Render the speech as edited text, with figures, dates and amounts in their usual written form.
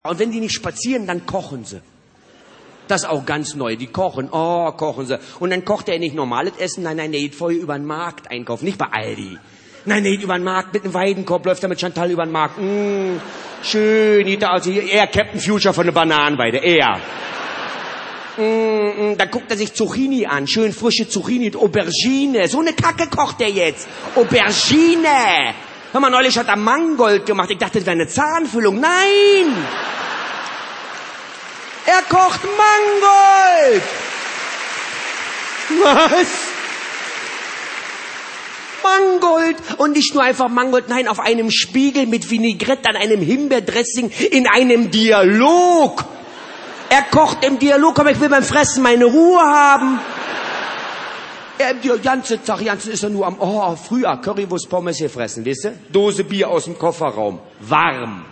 Und wenn die nicht spazieren, dann kochen sie. Das ist auch ganz neu. Die kochen, kochen sie. Und dann kocht er nicht normales Essen, nein, der geht vorher über den Markt einkaufen, nicht bei Aldi. Nein, der geht über den Markt mit einem Weidenkorb, läuft er mit Chantal über den Markt. Schön, also er Captain Future von der Bananenweide, er. Dann guckt er sich Zucchini an, schön frische Zucchini, Aubergine. So eine Kacke kocht er jetzt. Aubergine. Hör mal, neulich hat er Mangold gemacht. Ich dachte, das wäre eine Zahnfüllung. Nein! Er kocht Mangold! Was? Mangold! Und nicht nur einfach Mangold, nein, auf einem Spiegel mit Vinaigrette, an einem Himbeerdressing, in einem Dialog. Er kocht im Dialog, aber ich will beim Fressen meine Ruhe haben. Der ganze Tag ist er nur am, früher Currywurst Pommes gefressen, weißt du? Dose Bier aus dem Kofferraum, warm.